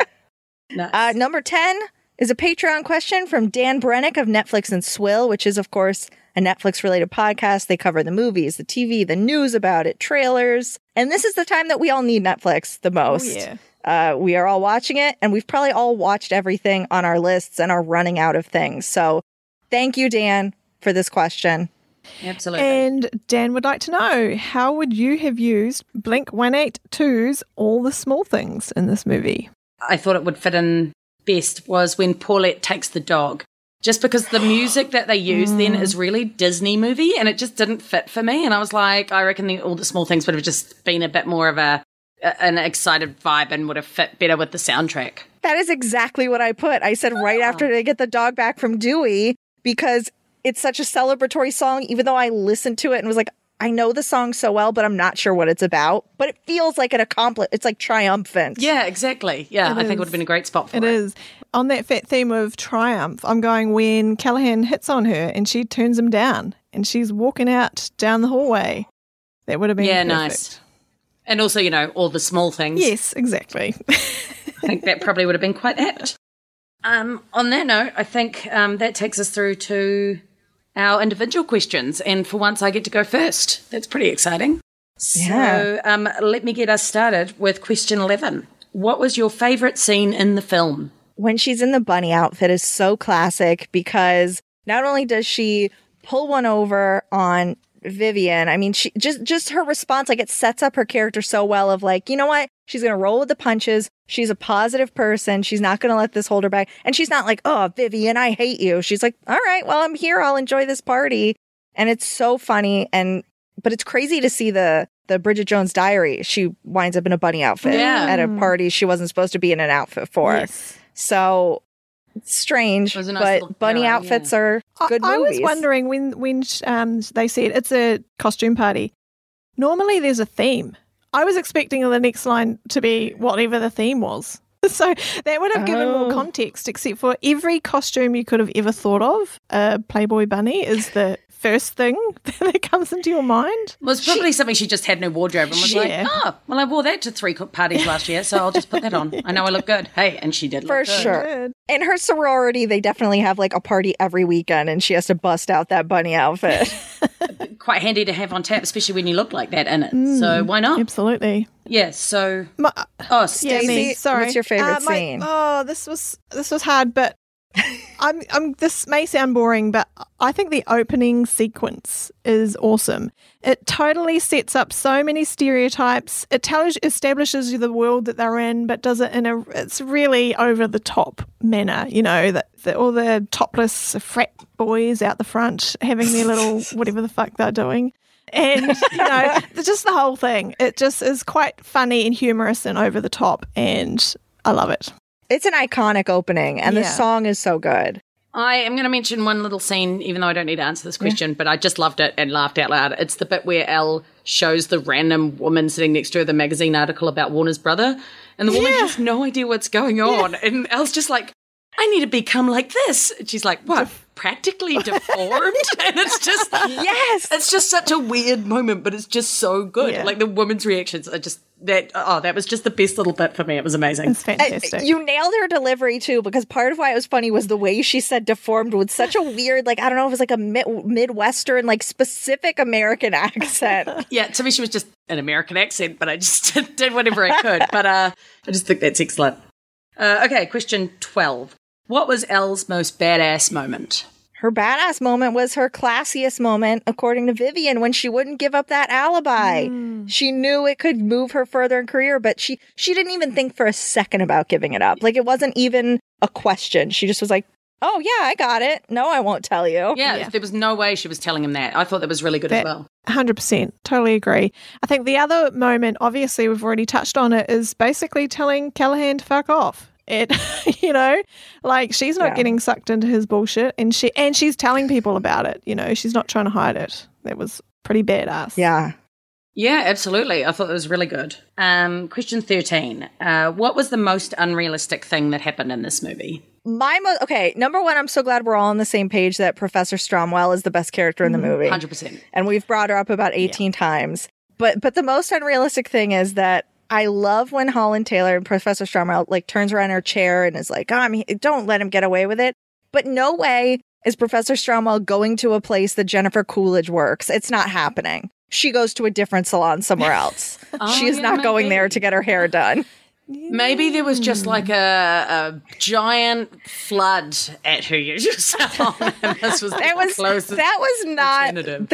Nice. Number 10 is a Patreon question from Dan Brennick of Netflix and Swill, which is, of course, a Netflix-related podcast. They cover the movies, the TV, the news about it, trailers. And this is the time that we all need Netflix the most. yeah. We are all watching it, and we've probably all watched everything on our lists and are running out of things. So thank you, Dan, for this question. Absolutely. And Dan would like to know, how would you have used Blink-182's All the Small Things in this movie? I thought it would fit in best was when Paulette takes the dog. Just because the music that they use then is really Disney movie, and it just didn't fit for me. And I was like, I reckon all the small things would have just been a bit more of an excited vibe and would have fit better with the soundtrack. That is exactly what I put. I said right after they get the dog back from Dewey, because it's such a celebratory song, even though I listened to it and was like, I know the song so well, but I'm not sure what it's about. But it feels like an accomplishment. It's like triumphant. Yeah, exactly. Yeah, I think it would have been a great spot for it. It is. On that fat theme of triumph, I'm going when Callahan hits on her and she turns him down and she's walking out down the hallway. That would have been Yeah, perfect. nice. And also, all the small things. Yes, exactly. I think that probably would have been quite apt. On that note, I think that takes us through to our individual questions. And for once, I get to go first. That's pretty exciting. Yeah. So let me get us started with question 11. What was your favourite scene in the film? When she's in the bunny outfit is so classic because not only does she pull one over on Vivian, I mean, she just her response, like, it sets up her character so well of like, you know what? She's going to roll with the punches. She's a positive person. She's not going to let this hold her back. And she's not like, oh, Vivian, I hate you. She's like, all right, well, I'm here. I'll enjoy this party. And it's so funny. But it's crazy to see the Bridget Jones Diary. She winds up in a bunny outfit at a party she wasn't supposed to be in an outfit for. Yes. So it's strange, It was a nice little but bunny pairing, outfits are good I movies. was wondering when they said it's a costume party. Normally there's a theme. I was expecting the next line to be whatever the theme was. So that would have given more context, except for every costume you could have ever thought of, a Playboy bunny is the first thing that comes into your mind. Well, it's probably something she just had in her wardrobe and was like, Yeah. oh, well, I wore that to 3 parties last year, so I'll just put that on. I know I look good. Hey, and she did For look good. sure. Good. In her sorority, they definitely have like a party every weekend, and she has to bust out that bunny outfit. Quite handy to have on tap, especially when you look like that in it. So why not? Absolutely. Yeah, so... My, Oh, yeah, Stacey. me. Sorry. what's your favorite scene? This was hard, but I'm. This may sound boring, but I think the opening sequence is awesome. It totally sets up so many stereotypes. It establishes the world that they're in, but does it in it's really over the top manner. You know that all the topless frat boys out the front having their little whatever the fuck they're doing. And, you know, just the whole thing. It just is quite funny and humorous and over the top, and I love it. It's an iconic opening, and the Yeah. song is so good. I am going to mention one little scene, even though I don't need to answer this question, but I just loved it and laughed out loud. It's the bit where Elle shows the random woman sitting next to her the magazine article about Warner's brother, and the woman has no idea what's going on. And Elle's just like, I need to become like this. And she's like, what, practically deformed? And it's just, Yes. it's just such a weird moment, but it's just so good. Yeah. Like the woman's reactions are just, that was just the best little bit for me. It was amazing. It's fantastic. You nailed her delivery too, because part of why it was funny was the way she said deformed with such a weird, like, I don't know if it was like a Midwestern, like specific American accent. Yeah, to me she was just an American accent, but I just did whatever I could. But I just think that's excellent. Okay, question 12. What was Elle's most badass moment? Her badass moment was her classiest moment, according to Vivian, when she wouldn't give up that alibi. She knew it could move her further in career, but she didn't even think for a second about giving it up. Like, it wasn't even a question. She just was like, oh, yeah, I got it. No, I won't tell you. Yeah, there was no way she was telling him that. I thought that was really good as well. 100%. Totally agree. I think the other moment, obviously we've already touched on it, is basically telling Callahan to fuck off. It, you know, like she's not getting sucked into his bullshit, and she's telling people about it. You know, she's not trying to hide it. That was pretty badass. Yeah. Yeah, absolutely. I thought that was really good. Question 13. What was the most unrealistic thing that happened in this movie? Okay, number one, I'm so glad we're all on the same page that Professor Stromwell is the best character in the movie. 100%. And we've brought her up about 18 times. But the most unrealistic thing is that I love when Holland Taylor and Professor Stromwell like turns around in her chair and is like, don't let him get away with it. But no way is Professor Stromwell going to a place that Jennifer Coolidge works. It's not happening. She goes to a different salon somewhere else. She is not going there to get her hair done. Maybe there was just like a giant flood at her usual salon. And this was That was not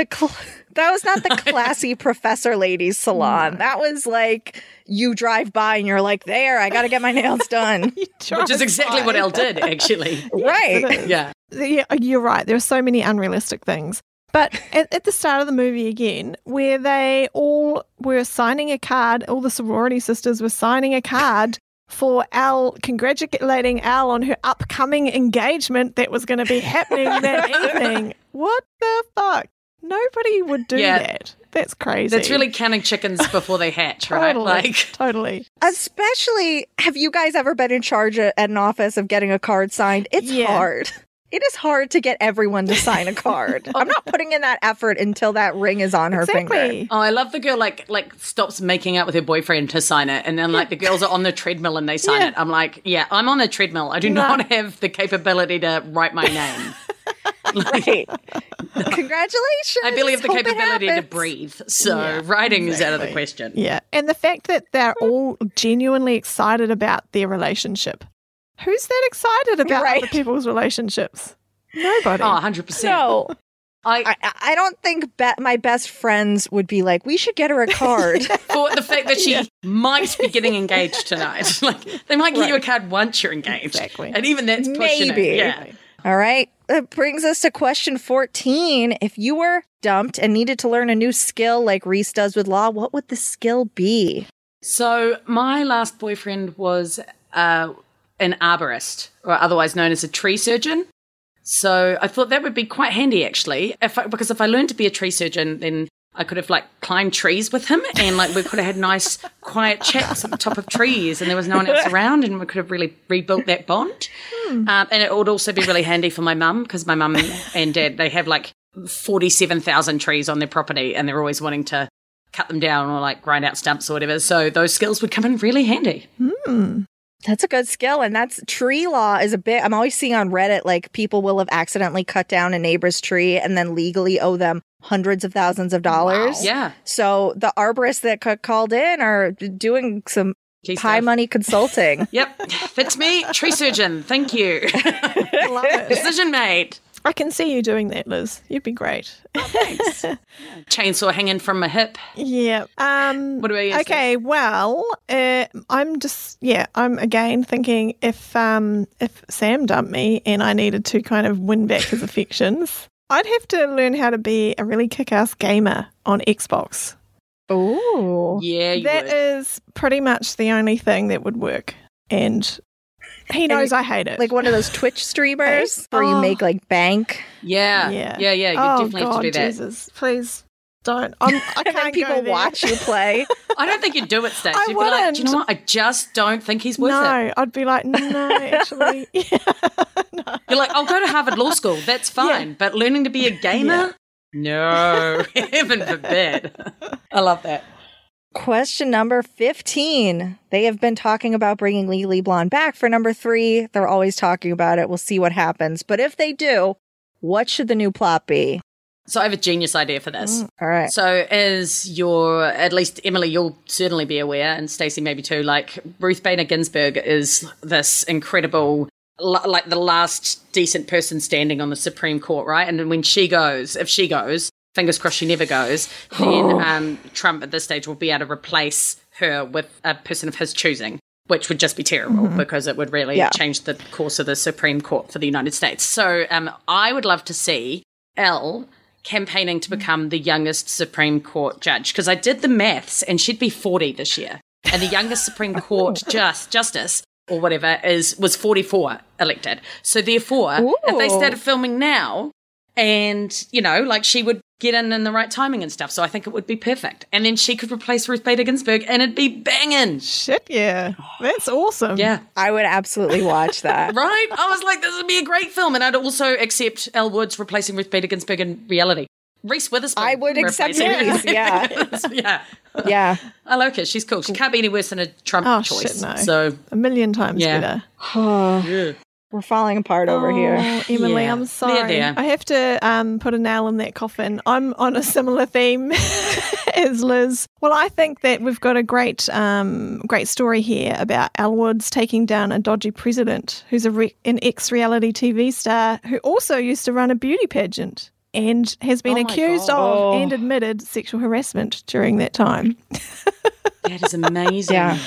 the classy professor ladies salon. That was like you drive by and you're like, there, I got to get my nails done. Which is exactly what Elle did, actually. Right. Yeah. Yeah, you're right. There are so many unrealistic things. But at the start of the movie again, where they all were signing a card, all the sorority sisters were signing a card for Elle, congratulating Elle on her upcoming engagement that was going to be happening that evening. What the fuck? Nobody would do that. That's crazy. That's really counting chickens before they hatch, right? Totally. Especially, have you guys ever been in charge at an office of getting a card signed? It's hard. It is hard to get everyone to sign a card. I'm not putting in that effort until that ring is on her finger. Exactly. Oh, I love the girl like stops making out with her boyfriend to sign it, and then like the girls are on the treadmill and they sign it. I'm like, yeah, I'm on the treadmill. I do not have the capability to write my name. Right. Congratulations. I barely have the Hope it capability to happens. breathe, so writing is out of the question. Yeah. And the fact that they're all genuinely excited about their relationship. Who's that excited about Right. other people's relationships? Nobody. Oh, 100%. No. I I don't think my best friends would be like, we should get her a card. for the fact that she might be getting engaged tonight. Like they might get you a card once you're engaged. Exactly. And even that's pushing Maybe. it. Yeah. All right. That brings us to question 14. If you were dumped and needed to learn a new skill like Reese does with law, what would the skill be? So my last boyfriend was an arborist, or otherwise known as a tree surgeon. So I thought that would be quite handy, actually, because if I learned to be a tree surgeon, then I could have like climbed trees with him, and like we could have had nice, quiet chats at the top of trees, and there was no one else around, and we could have really rebuilt that bond. And it would also be really handy for my mum, because my mum and dad, they have like 47,000 trees on their property, and they're always wanting to cut them down or like grind out stumps or whatever. So those skills would come in really handy. That's a good skill. And that's tree law is a bit, I'm always seeing on Reddit, like people will have accidentally cut down a neighbor's tree and then legally owe them hundreds of thousands of dollars. Yeah. So the arborists that called in are doing some Key high stuff. money consulting. Yep. Fits me. Tree surgeon. Thank you. Love it. Decision made. I can see you doing that, Liz. You'd be great. Chainsaw hanging from my hip. Yeah. What about you? Okay, well, I'm again thinking if Sam dumped me and I needed to kind of win back his affections, I'd have to learn how to be a really kick-ass gamer on Xbox. Ooh. Yeah, you That would. is pretty much the only thing that would work. And he knows I hate it. Like one of those Twitch streamers where you Oh. make like bank. Yeah. Yeah. Yeah. You oh, definitely have God, to do that. Jesus, please don't. I And then can't people go there. watch you play. I don't think you'd do it, Stacey. I You'd be like, do you wouldn't. know what? I just don't think he's worth it. No, I'd be like, no, actually. No. You're like, I'll go to Harvard Law School. That's fine. But learning to be a gamer? No. Heaven forbid. I love that. Question number 15. They have been talking about bringing Legally Blonde back for number 3. They're always talking about it. We'll see what happens. But if they do, what should the new plot be? So I have a genius idea for this. All right. So as at least Emily, you'll certainly be aware, and Stacey maybe too, like Ruth Bader Ginsburg is this incredible, like the last decent person standing on the Supreme Court, right? And when she goes, if she goes, fingers crossed she never goes, then Trump at this stage will be able to replace her with a person of his choosing, which would just be terrible because it would really change the course of the Supreme Court for the United States. So I would love to see Elle campaigning to become the youngest Supreme Court judge, because I did the maths and she'd be 40 this year. And the youngest Supreme Court justice or whatever was 44 elected. So therefore, if they started filming now and, you know, like she would get in the right timing and stuff. So I think it would be perfect. And then she could replace Ruth Bader Ginsburg and it'd be banging. Shit, yeah. That's awesome. Yeah. I would absolutely watch that. Right? I was like, this would be a great film. And I'd also accept Elle Woods replacing Ruth Bader Ginsburg in reality. Reese Witherspoon. I would accept replacing Reese, yeah. yeah. Yeah. I like her. She's cool. She can't be any worse than a Trump Oh, choice. shit, no. So, A million times Yeah. better. We're falling apart over here. Oh, Emily, Yeah. I'm sorry. There. I have to put a nail in that coffin. I'm on a similar theme as Liz. Well, I think that we've got a great story here about Elle Woods taking down a dodgy president who's an ex-reality TV star who also used to run a beauty pageant and has been Oh my accused God. of and admitted sexual harassment during that time. that is amazing. Yeah.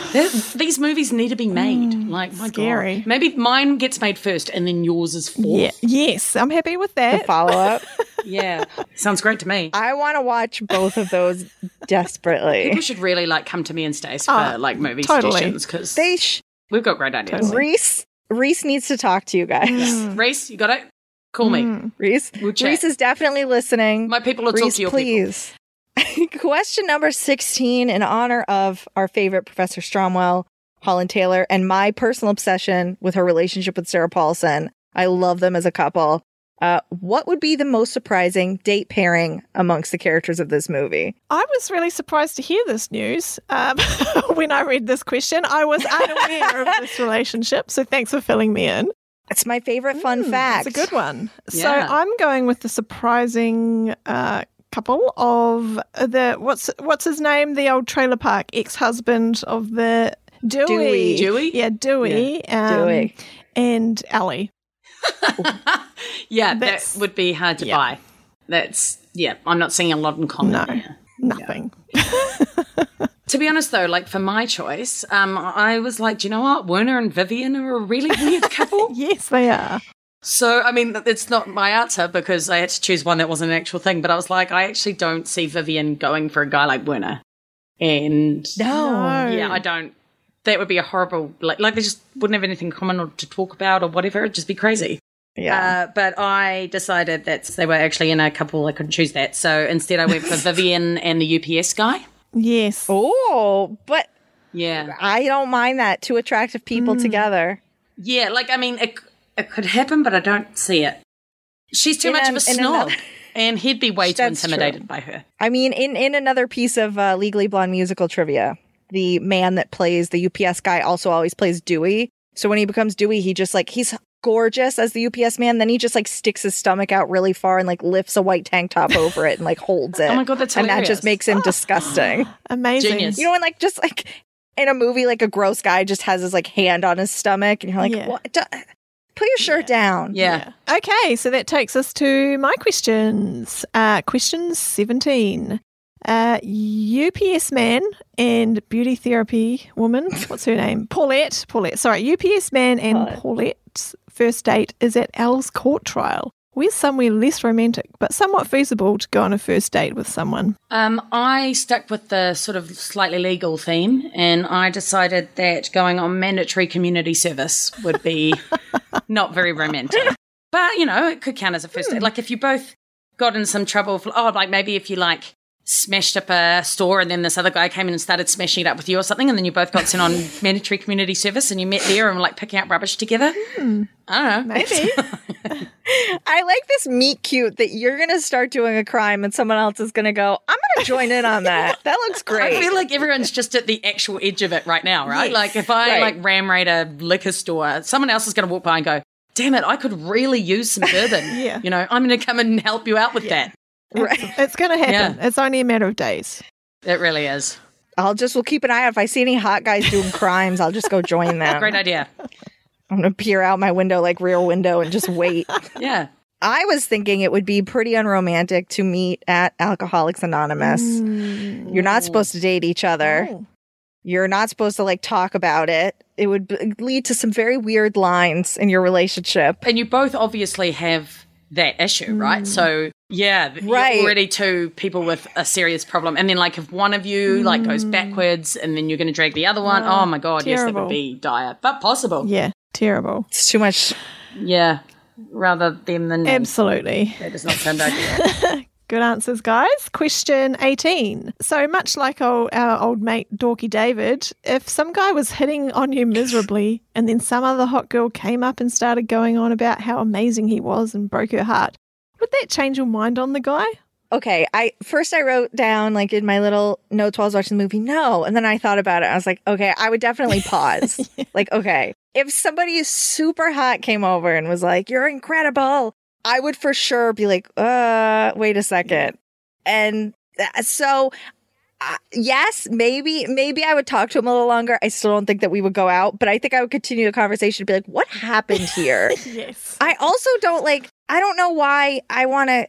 These movies need to be made. Like, my scary. God. Maybe mine gets made first and then yours is fourth. Yeah. Yes, I'm happy with The that. follow-up. Yeah. Sounds great to me. I want to watch both of those desperately. People should really like come to me and Stace for Oh, like movie totally. suggestions because They we've got great ideas. Totally. Reese needs to talk to you guys. Reese, you got it? Call me. Reese, We'll chat. Reese is definitely listening. My people will talk Reese, to your people. please. Question number 16, in honor of our favorite Professor Stromwell, Holland Taylor, and my personal obsession with her relationship with Sarah Paulson. I love them as a couple. What would be the most surprising date pairing amongst the characters of this movie? I was really surprised to hear this news when I read this question. I was unaware of this relationship, so thanks for filling me in. It's my favorite fun fact. It's a good one. Yeah. So I'm going with the surprising couple of the what's his name? The old trailer park ex-husband of the Dewey. Dewey? Yeah, Dewey. Dewey. And Ellie. Yeah, That's- that would be hard to buy. I'm not seeing a lot in common No. there. Nothing. To be honest, though, like for my choice, I was like, do you know what? Werner and Vivian are a really weird couple. Yes, they are. So, I mean, it's not my answer because I had to choose one that wasn't an actual thing. But I was like, I actually don't see Vivian going for a guy like Werner. And No. yeah, I don't. That would be a horrible, like they just wouldn't have anything common or to talk about or whatever. It'd just be crazy. Yeah. But I decided that they were actually in a couple. I couldn't choose that. So instead I went for Vivian and the UPS guy. Yes. Oh, but Yeah. I don't mind that. Two attractive people together. Yeah, like, I mean, it could happen, but I don't see it. She's too much of a snob. And he'd be way too That's intimidated true. by her. I mean, in another piece of Legally Blonde musical trivia, the man that plays the UPS guy also always plays Dewey. So when he becomes Dewey, he just like, he's gorgeous as the UPS man. Then he just like sticks his stomach out really far and like lifts a white tank top over it and like holds it. Oh my God, that's and hilarious. that just makes him disgusting. Amazing. Genius. You know, and like just like in a movie, like a gross guy just has his like hand on his stomach and you're like, Yeah. what? Put your shirt down. Yeah. Okay, so that takes us to my questions. Question 17. UPS man and beauty therapy woman, what's her name? Paulette. Sorry, UPS man and Paulette's first date is at Al's court trial. Where's somewhere less romantic, but somewhat feasible to go on a first date with someone? I stuck with the sort of slightly legal theme, and I decided that going on mandatory community service would be not very romantic. But, you know, it could count as a first date. Like if you both got in some trouble, like maybe if you like smashed up a store and then this other guy came in and started smashing it up with you or something, and then you both got sent on mandatory community service and you met there and were like picking up rubbish together. I don't know. Maybe. I like this meet cute that you're going to start doing a crime and someone else is going to go, I'm going to join in on that. That looks great. I feel like everyone's just at the actual edge of it right now, right? Yes. Like if I Right. like ram raid a liquor store, someone else is going to walk by and go, damn it, I could really use some bourbon. Yeah. You know, I'm going to come and help you out with that. Right. It's going to happen. Yeah. It's only a matter of days. It really is. We'll keep an eye out. If I see any hot guys doing crimes, I'll just go join them. Great idea. I'm going to peer out my window like Rear Window and just wait. Yeah. I was thinking it would be pretty unromantic to meet at Alcoholics Anonymous. You're not supposed to date each other. Oh. You're not supposed to like talk about it. It would lead to some very weird lines in your relationship. And you both obviously have that issue, right? So yeah, Right. you're already two people with a serious problem. And then like if one of you like goes backwards and then you're going to drag the other one, oh my God, yes, that terrible. would be dire, but possible. Yeah, terrible. It's too much. Yeah. Rather them than me. Absolutely. That does not sound ideal. Good answers, guys. Question 18. So much like our old mate Dorky David, if some guy was hitting on you miserably and then some other hot girl came up and started going on about how amazing he was and broke her heart, would that change your mind on the guy? Okay, I wrote down like in my little notes while I was watching the movie, no. And then I thought about it. I was like, okay, I would definitely pause. Like, okay, if somebody super hot came over and was like, you're incredible, I would for sure be like, wait a second. And so, yes, maybe I would talk to him a little longer. I still don't think that we would go out, but I think I would continue the conversation to be like, what happened here? Yes. I also I don't know why I want to,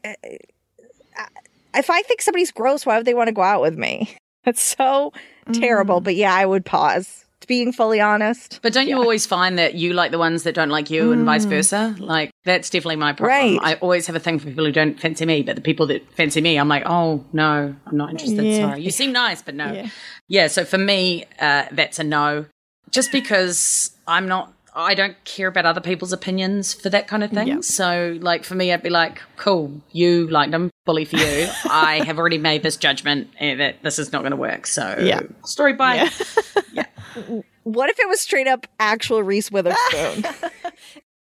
if I think somebody's gross, why would they want to go out with me? That's so terrible. But yeah, I would pause. Being fully honest. But don't you always find that you like the ones that don't like you and vice versa? Like, that's definitely my problem. Right. I always have a thing for people who don't fancy me, but the people that fancy me, I'm like, oh, no, I'm not interested. Yeah. Sorry. You seem nice, but no. Yeah. Yeah, so for me, that's a no. Just because I don't care about other people's opinions for that kind of thing. Yeah. So, like, for me, I'd be like, cool, you liked them, bully for you. I have already made this judgment that this is not going to work. So, Yeah. story bye. What if it was straight up actual Reese Witherspoon?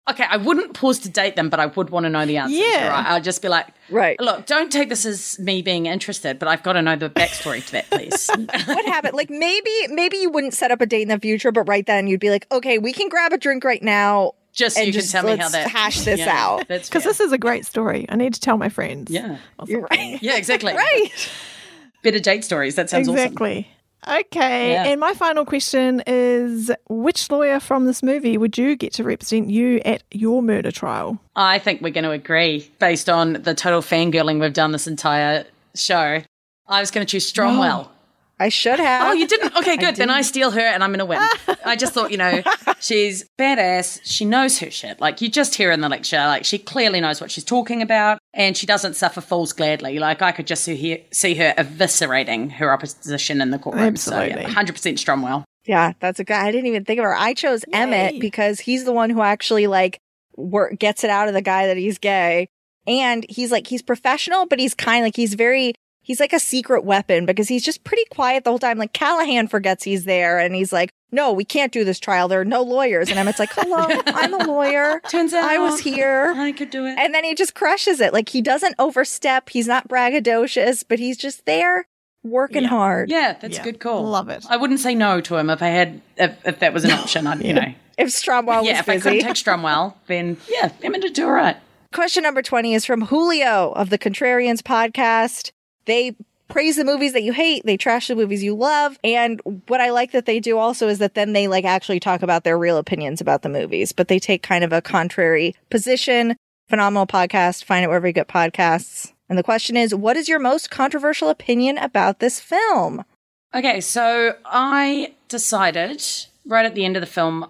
Okay, I wouldn't pause to date them, but I would want to know the answers. Yeah. Right? I'll just be like, Right. look, don't take this as me being interested, but I've got to know the backstory to that, please. What happened? Like maybe you wouldn't set up a date in the future, but right then you'd be like, okay, we can grab a drink right now. Just so and you can tell me how let's that hash this yeah, out. That's Because fair. this is a great story. I need to tell my friends. Yeah. You're right. Yeah, exactly. Right. Better date stories. That sounds awesome. Exactly. Okay. Yeah. And my final question is, which lawyer from this movie would you get to represent you at your murder trial? I think we're going to agree based on the total fangirling we've done this entire show. I was going to choose Stromwell. I should have. Oh, you didn't? Okay, good. Then I steal her and I'm going to win. I just thought, she's badass. She knows her shit. Like, you just hear in the lecture, like, she clearly knows what she's talking about and she doesn't suffer fools gladly. Like, I could just see her eviscerating her opposition in the courtroom. Absolutely. So, yeah, 100% Stromwell. Yeah, that's a guy. I didn't even think of her. I chose Emmett because he's the one who actually gets it out of the guy that he's gay. And he's professional, but he's kind of like, he's like a secret weapon because he's just pretty quiet the whole time. Like, Callahan forgets he's there and he's like, no, we can't do this trial. There are no lawyers. And Emmett's like, hello, I'm a lawyer. Turns out I was here. I could do it. And then he just crushes it. Like, he doesn't overstep. He's not braggadocious, but he's just there working hard. Yeah, that's a Yeah. good call. Love it. I wouldn't say no to him if that was an option. I'd, If Stromwell Yeah, was if I busy. couldn't take Stromwell, then yeah, Emmett would do all right. Question number 20 is from Julio of the Contrarians podcast. They praise the movies that you hate. They trash the movies you love. And what I like that they do also is that then they actually talk about their real opinions about the movies, but they take kind of a contrary position. Phenomenal podcast. Find it wherever you get podcasts. And the question is, what is your most controversial opinion about this film? Okay, so I decided right at the end of the film,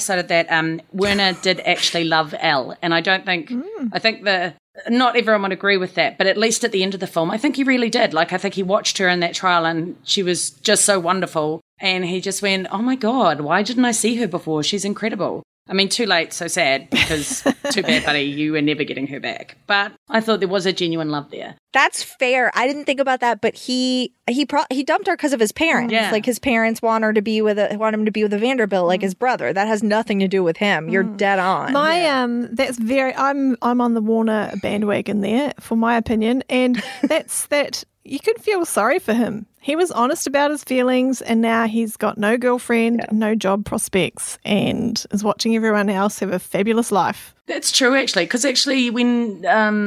that Werner did actually love Elle, and I don't think I think not everyone would agree with that, but at least at the end of the film, I think he really did. Like, I think he watched her in that trial and she was just so wonderful. And he just went, oh my God, why didn't I see her before? She's incredible. I mean, too late, so sad, because too bad, buddy, you were never getting her back. But I thought there was a genuine love there. That's fair. I didn't think about that, but he dumped her because of his parents. Yeah. Like, his parents want him to be with a Vanderbilt, like his brother. That has nothing to do with him. You're dead on. I'm on the Warner bandwagon there, for my opinion, and that's that you can feel sorry for him. He was honest about his feelings, and now he's got no girlfriend, no job prospects, and is watching everyone else have a fabulous life. That's true, actually, because when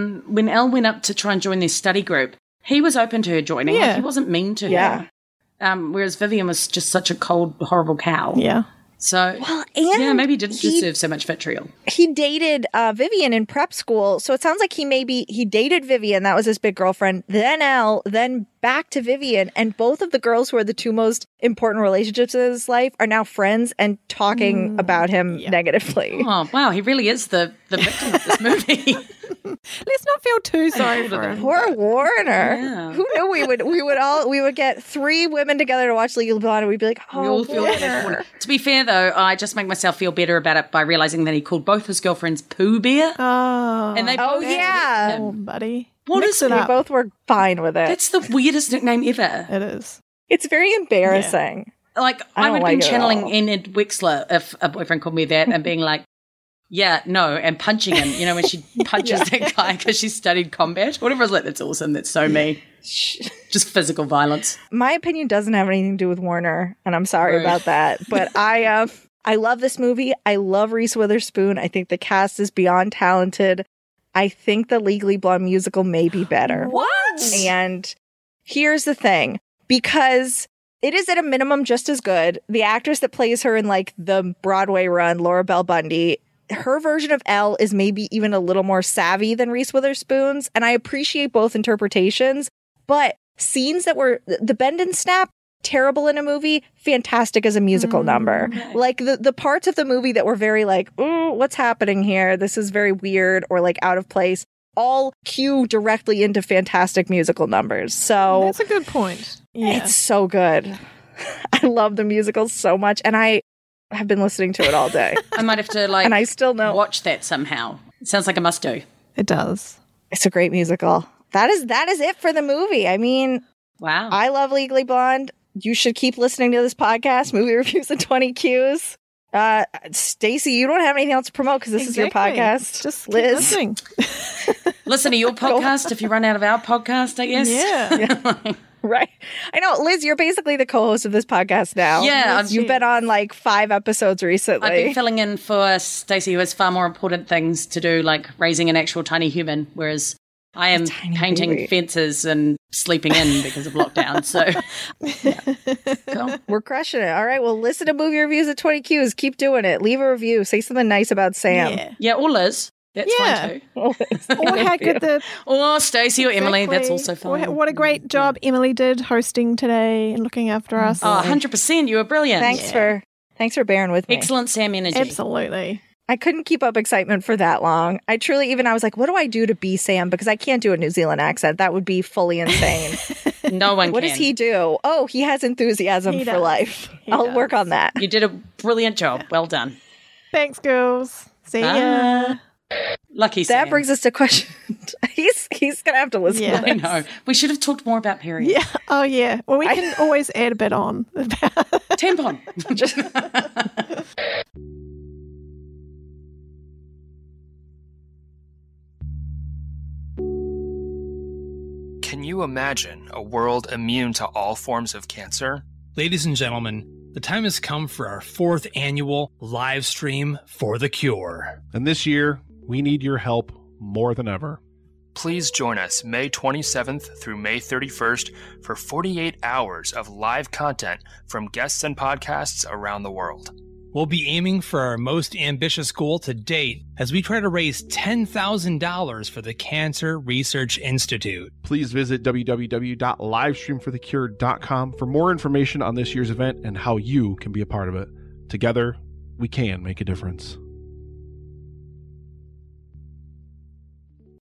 Elle went up to try and join this study group, he was open to her joining. Yeah. Like, he wasn't mean to her. Whereas Vivian was just such a cold, horrible cow. Yeah. So, Well, and maybe he didn't deserve so much vitriol. he dated Vivian in prep school. So it sounds like he dated Vivian. That was his big girlfriend. Then Elle, then back to Vivian. And both of the girls who are the two most important relationships in his life are now friends and talking about him negatively. Oh, wow, he really is the victim of this movie. Let's not feel too sorry for him. Poor Warner. Yeah. Who knew we would get three women together to watch Legally Blonde and we'd be like, We oh, all feel bad for Warner. him. To be fair, though, I just make myself feel better about it by realizing that he called both his girlfriends Pooh Bear. Oh, And they Oh, both yeah. him. oh, buddy. What Mix is it We up. both were fine with it. That's the weirdest nickname ever. It is. It's very embarrassing. Like, I I don't would like be it at channeling all. Enid Wexler if a boyfriend called me that and being like, yeah, no, and punching him, when she punches that guy because she studied combat. Whatever, I was like, that's awesome. That's so me. Just physical violence. My opinion doesn't have anything to do with Warner, and I'm sorry Right. about that. But I love this movie. I love Reese Witherspoon. I think the cast is beyond talented. I think the Legally Blonde musical may be better. What? And here's the thing, because it is at a minimum just as good. The actress that plays her in the Broadway run, Laura Bell Bundy, her version of Elle is maybe even a little more savvy than Reese Witherspoon's. And I appreciate both interpretations, but scenes that were the bend and snap, terrible in a movie, fantastic as a musical number. okay. Like the parts of the movie that were very ooh, what's happening here? This is very weird or out of place. All cue directly into fantastic musical numbers. So That's a good point. Yeah. it's so good. I love the musical so much, and I have been listening to it all day. I might have to, And I still know watch that somehow. It sounds like a must-do. It does. it's a great musical. That is it for the movie. I mean, Wow. I love Legally Blonde. You should keep listening to this podcast, Movie Reviews and 20 Qs. Stacey, you don't have anything else to promote because this is your podcast. Just keep Liz. listening. Listen to your podcast if you run out of our podcast, I guess. Yeah. Right. I know, Liz, you're basically the co-host of this podcast now. Yeah, You've been on like 5 episodes recently. I've been filling in for Stacey, who has far more important things to do, like raising an actual tiny human, whereas I am painting baby. fences and sleeping in because of lockdown. So, yeah. Cool. We're crushing it. All right. Well, listen to movie reviews at 20 Qs. Keep doing it. Leave a review. Say something nice about Sam. Yeah. Yeah, or Liz. That's fine too. Or how good the Or Stacey or Emily. That's also Or fine. what a great job Emily did hosting today and looking after us. Oh, 100%. You were brilliant. Thanks for bearing with me. Excellent Sam energy. Absolutely. I couldn't keep up excitement for that long. I was like, what do I do to be Sam? Because I can't do a New Zealand accent. That would be fully insane. No one What can. does he do? Oh, he has enthusiasm He for does. life. He I'll does. work on that. You did a brilliant job. Well done. Thanks, girls. See ya. Lucky Sam. That brings us to question. He's going to have to listen Yeah. to I this. know. We should have talked more about periods. Yeah. Oh, yeah. Well, we can always add a bit on. Tampon. Can you imagine a world immune to all forms of cancer? Ladies and gentlemen, the time has come for our 4th annual live stream for the cure. And this year, we need your help more than ever. Please join us May 27th through May 31st for 48 hours of live content from guests and podcasts around the world. We'll be aiming for our most ambitious goal to date as we try to raise $10,000 for the Cancer Research Institute. Please visit www.livestreamforthecure.com for more information on this year's event and how you can be a part of it. Together, we can make a difference.